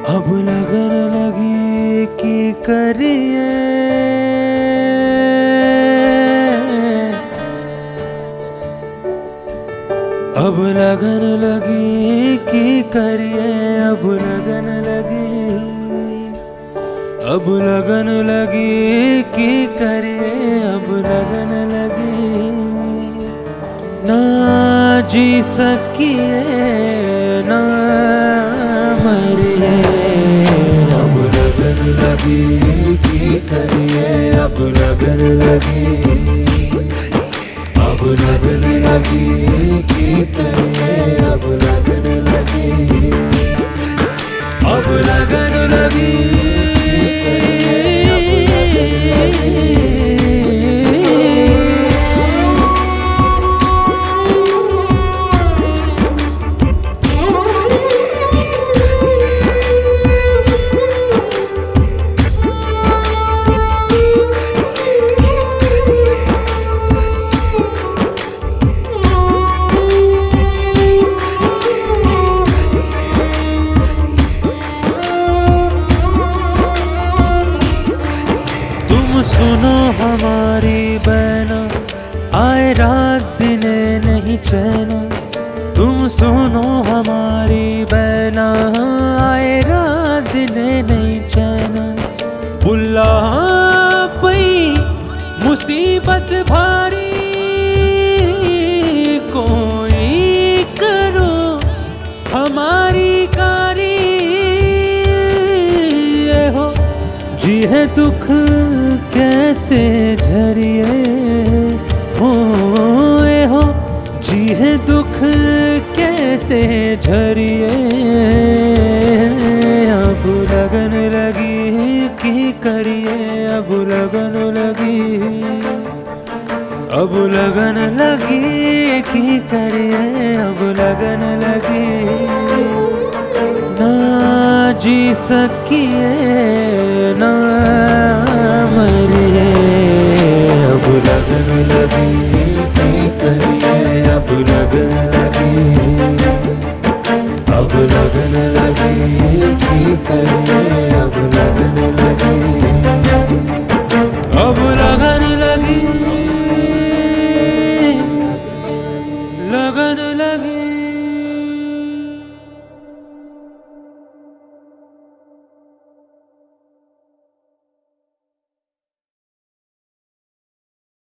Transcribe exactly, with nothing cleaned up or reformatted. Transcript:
अब लगन लगी कि करिए, अब लगन लगी कि करिए, अब लगन लगी, अब लगन लगी कि करिए, अब लगन लगी। ना जी सकिए ना मरिए, अब लगन लगी कि करिए, अब लगन लगी, अब लगन लगी कि करिए, अब लगन लगी, अब लगन लगी। सुनो हमारी बहना, आए रात दिने नहीं चैना। तुम सुनो हमारी बहना, आए रात दिने नहीं चैना। बुल्ला पई मुसीबत भारी, कोई करो हमारी कारी। ये हो जी है दुख कैसे झरिए, हो ए हो जी है दुख कैसे झरिए। अब लगन लगी कि करिए, अब लगन लगी, अब लगन लगी कि करिए, अब लगन लगी। ना जी सकिए ना मरिए, अब लगन लगी कि करिए, अब लगन